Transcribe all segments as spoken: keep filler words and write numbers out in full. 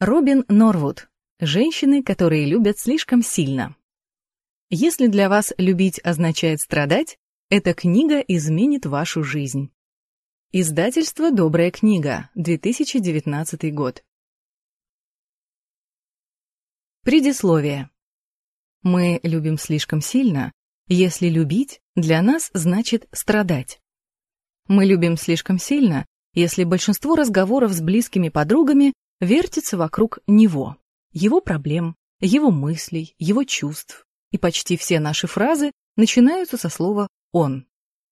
Робин Норвуд. Женщины, которые любят слишком сильно. Если для вас любить означает страдать, эта книга изменит вашу жизнь. Издательство «Добрая книга», две тысячи девятнадцатый год. Предисловие. Мы любим слишком сильно, если любить для нас значит страдать. Мы любим слишком сильно, если большинство разговоров с близкими подругами вертится вокруг него, его проблем, его мыслей, его чувств, и почти все наши фразы начинаются со слова «он».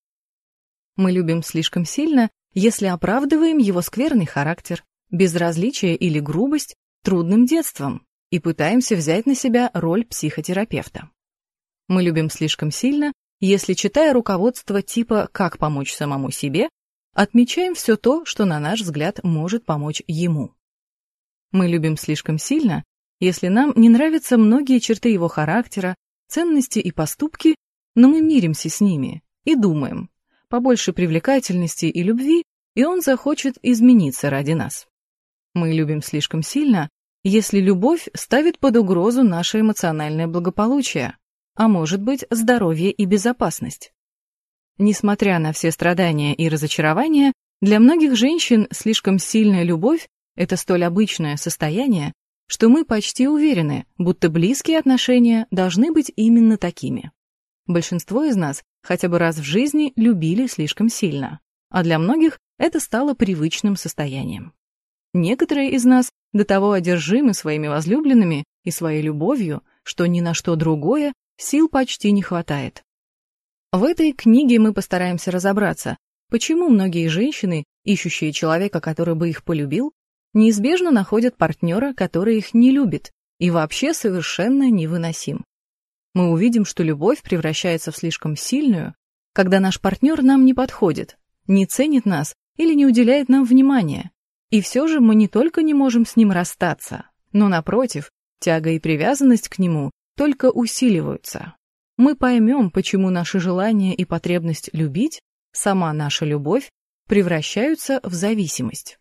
Мы любим слишком сильно, если оправдываем его скверный характер, безразличие или грубость трудным детством и пытаемся взять на себя роль психотерапевта. Мы любим слишком сильно, если, читая руководство типа «Как помочь самому себе», отмечаем все то, что, на наш взгляд, может помочь ему. Мы любим слишком сильно, если нам не нравятся многие черты его характера, ценности и поступки, но мы миримся с ними и думаем, побольше привлекательности и любви, и он захочет измениться ради нас. Мы любим слишком сильно, если любовь ставит под угрозу наше эмоциональное благополучие, а может быть, здоровье и безопасность. Несмотря на все страдания и разочарования, для многих женщин слишком сильная любовь – это столь обычное состояние, что мы почти уверены, будто близкие отношения должны быть именно такими. Большинство из нас хотя бы раз в жизни любили слишком сильно, а для многих это стало привычным состоянием. Некоторые из нас до того одержимы своими возлюбленными и своей любовью, что ни на что другое сил почти не хватает. В этой книге мы постараемся разобраться, почему многие женщины, ищущие человека, который бы их полюбил, неизбежно находят партнера, который их не любит и вообще совершенно невыносим. Мы увидим, что любовь превращается в слишком сильную, когда наш партнер нам не подходит, не ценит нас или не уделяет нам внимания. И все же мы не только не можем с ним расстаться, но, напротив, тяга и привязанность к нему только усиливаются. Мы поймем, почему наши желания и потребность любить, сама наша любовь, превращаются в зависимость.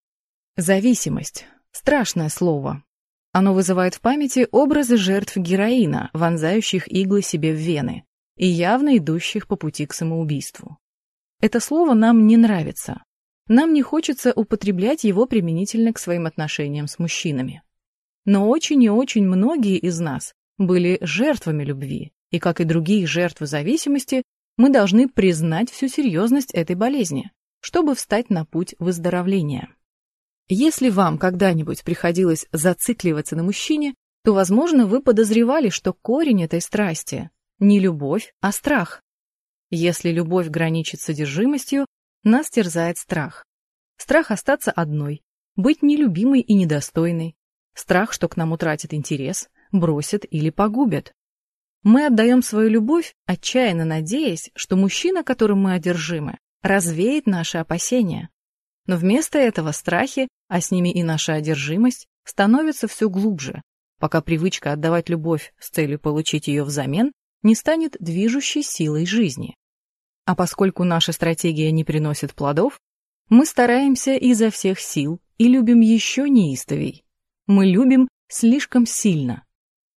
Зависимость – страшное слово. Оно вызывает в памяти образы жертв героина, вонзающих иглы себе в вены, и явно идущих по пути к самоубийству. Это слово нам не нравится. Нам не хочется употреблять его применительно к своим отношениям с мужчинами. Но очень и очень многие из нас были жертвами любви, и, как и другие жертвы зависимости, мы должны признать всю серьезность этой болезни, чтобы встать на путь выздоровления. Если вам когда-нибудь приходилось зацикливаться на мужчине, то, возможно, вы подозревали, что корень этой страсти не любовь, а страх. Если любовь граничит с одержимостью, нас терзает страх. Страх остаться одной, быть нелюбимой и недостойной. Страх, что к нам утратят интерес, бросят или погубят. Мы отдаем свою любовь, отчаянно надеясь, что мужчина, которым мы одержимы, развеет наши опасения. Но вместо этого страхи, а с ними и наша одержимость, становятся все глубже, пока привычка отдавать любовь с целью получить ее взамен не станет движущей силой жизни. А поскольку наша стратегия не приносит плодов, мы стараемся изо всех сил и любим еще неистовей. Мы любим слишком сильно.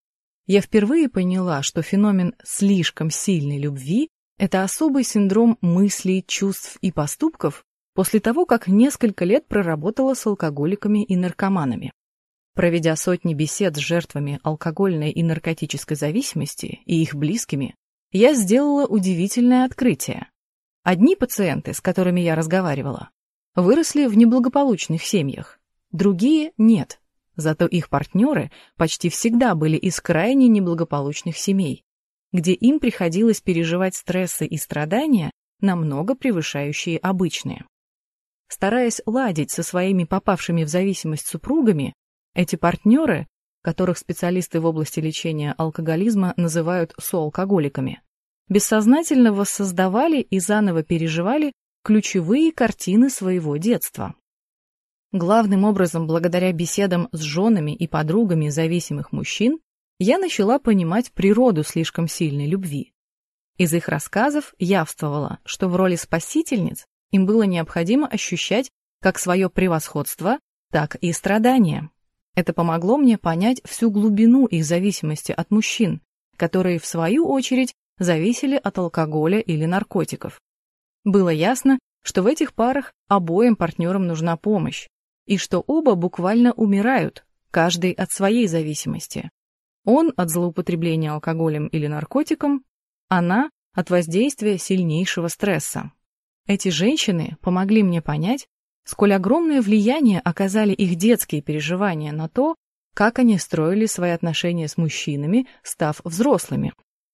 Я впервые поняла, что феномен слишком сильной любви – это особый синдром мыслей, чувств и поступков после того, как несколько лет проработала с алкоголиками и наркоманами. Проведя сотни бесед с жертвами алкогольной и наркотической зависимости и их близкими, я сделала удивительное открытие. Одни пациенты, с которыми я разговаривала, выросли в неблагополучных семьях, другие – нет. Зато их партнеры почти всегда были из крайне неблагополучных семей, где им приходилось переживать стрессы и страдания, намного превышающие обычные. Стараясь ладить со своими попавшими в зависимость супругами, эти партнеры, которых специалисты в области лечения алкоголизма называют соалкоголиками, бессознательно воссоздавали и заново переживали ключевые картины своего детства. Главным образом, благодаря беседам с женами и подругами зависимых мужчин, я начала понимать природу слишком сильной любви. Из их рассказов явствовало, что в роли спасительниц им было необходимо ощущать как свое превосходство, так и страдания. Это помогло мне понять всю глубину их зависимости от мужчин, которые, в свою очередь, зависели от алкоголя или наркотиков. Было ясно, что в этих парах обоим партнерам нужна помощь, и что оба буквально умирают, каждый от своей зависимости. Он от злоупотребления алкоголем или наркотиком, она от воздействия сильнейшего стресса. Эти женщины помогли мне понять, сколь огромное влияние оказали их детские переживания на то, как они строили свои отношения с мужчинами, став взрослыми.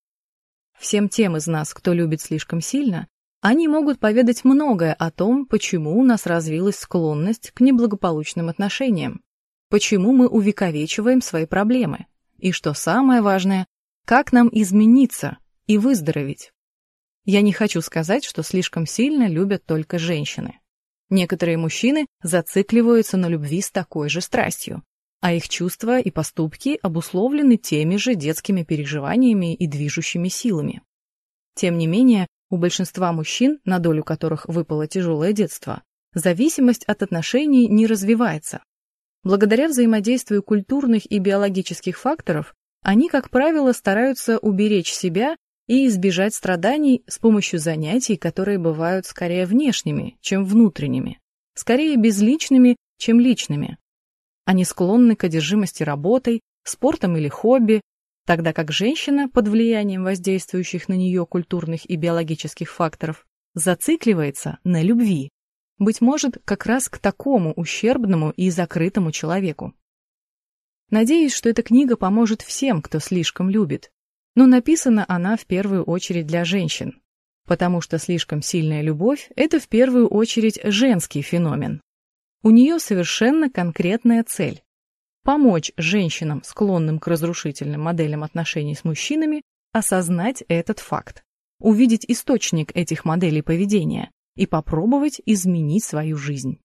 Всем тем из нас, кто любит слишком сильно, они могут поведать многое о том, почему у нас развилась склонность к неблагополучным отношениям, почему мы увековечиваем свои проблемы, и, что самое важное, как нам измениться и выздороветь. Я не хочу сказать, что слишком сильно любят только женщины. Некоторые мужчины зацикливаются на любви с такой же страстью, а их чувства и поступки обусловлены теми же детскими переживаниями и движущими силами. Тем не менее, у большинства мужчин, на долю которых выпало тяжелое детство, зависимость от отношений не развивается. Благодаря взаимодействию культурных и биологических факторов, они, как правило, стараются уберечь себя и избежать страданий с помощью занятий, которые бывают скорее внешними, чем внутренними, скорее безличными, чем личными. Они склонны к одержимости работой, спортом или хобби, тогда как женщина, под влиянием воздействующих на нее культурных и биологических факторов, зацикливается на любви, быть может, как раз к такому ущербному и закрытому человеку. Надеюсь, что эта книга поможет всем, кто слишком любит, но написана она в первую очередь для женщин, потому что слишком сильная любовь – это в первую очередь женский феномен. У нее совершенно конкретная цель – помочь женщинам, склонным к разрушительным моделям отношений с мужчинами, осознать этот факт, увидеть источник этих моделей поведения и попробовать изменить свою жизнь.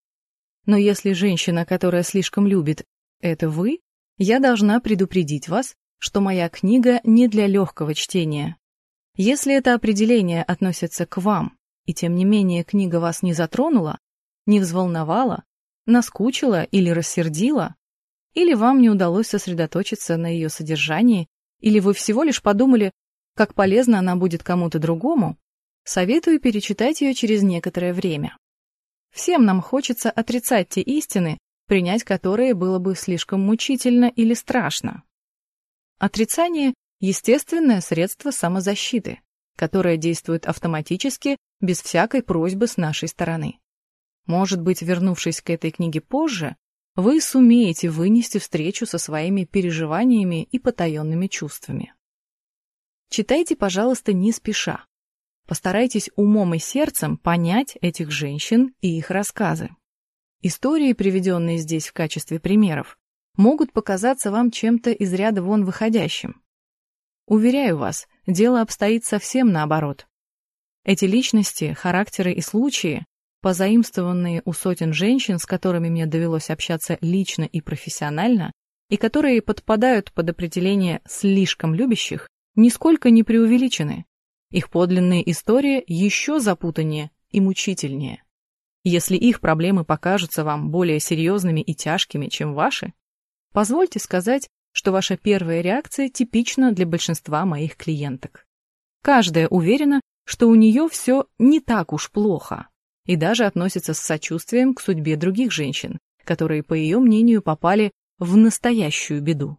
Но если женщина, которая слишком любит, это вы, я должна предупредить вас, что моя книга не для легкого чтения. Если это определение относится к вам, и тем не менее книга вас не затронула, не взволновала, наскучила или рассердила, или вам не удалось сосредоточиться на ее содержании, или вы всего лишь подумали, как полезно она будет кому-то другому, советую перечитать ее через некоторое время. Всем нам хочется отрицать те истины, принять которые было бы слишком мучительно или страшно. Отрицание – естественное средство самозащиты, которое действует автоматически, без всякой просьбы с нашей стороны. Может быть, вернувшись к этой книге позже, вы сумеете вынести встречу со своими переживаниями и потаенными чувствами. Читайте, пожалуйста, не спеша. Постарайтесь умом и сердцем понять этих женщин и их рассказы. Истории, приведенные здесь в качестве примеров, могут показаться вам чем-то из ряда вон выходящим. Уверяю вас, дело обстоит совсем наоборот. Эти личности, характеры и случаи, позаимствованные у сотен женщин, с которыми мне довелось общаться лично и профессионально, и которые подпадают под определение «слишком любящих», нисколько не преувеличены. Их подлинные истории еще запутаннее и мучительнее. Если их проблемы покажутся вам более серьезными и тяжкими, чем ваши, позвольте сказать, что ваша первая реакция типична для большинства моих клиенток. Каждая уверена, что у нее все не так уж плохо, и даже относится с сочувствием к судьбе других женщин, которые, по ее мнению, попали в настоящую беду.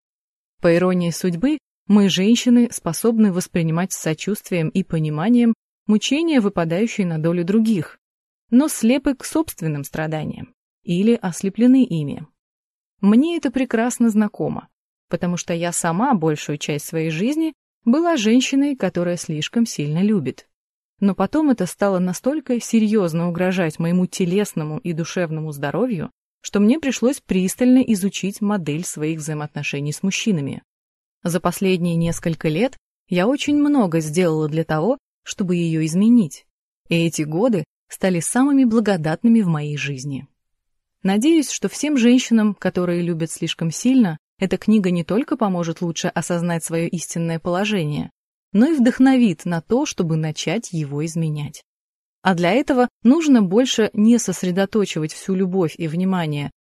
По иронии судьбы, мы, женщины, способны воспринимать с сочувствием и пониманием мучения, выпадающие на долю других, но слепы к собственным страданиям или ослеплены ими. Мне это прекрасно знакомо, потому что я сама большую часть своей жизни была женщиной, которая слишком сильно любит. Но потом это стало настолько серьезно угрожать моему телесному и душевному здоровью, что мне пришлось пристально изучить модель своих взаимоотношений с мужчинами. За последние несколько лет я очень много сделала для того, чтобы ее изменить, и эти годы стали самыми благодатными в моей жизни. Надеюсь, что всем женщинам, которые любят слишком сильно, эта книга не только поможет лучше осознать свое истинное положение, но и вдохновит на то, чтобы начать его изменять. А для этого нужно больше не сосредоточивать всю любовь и внимание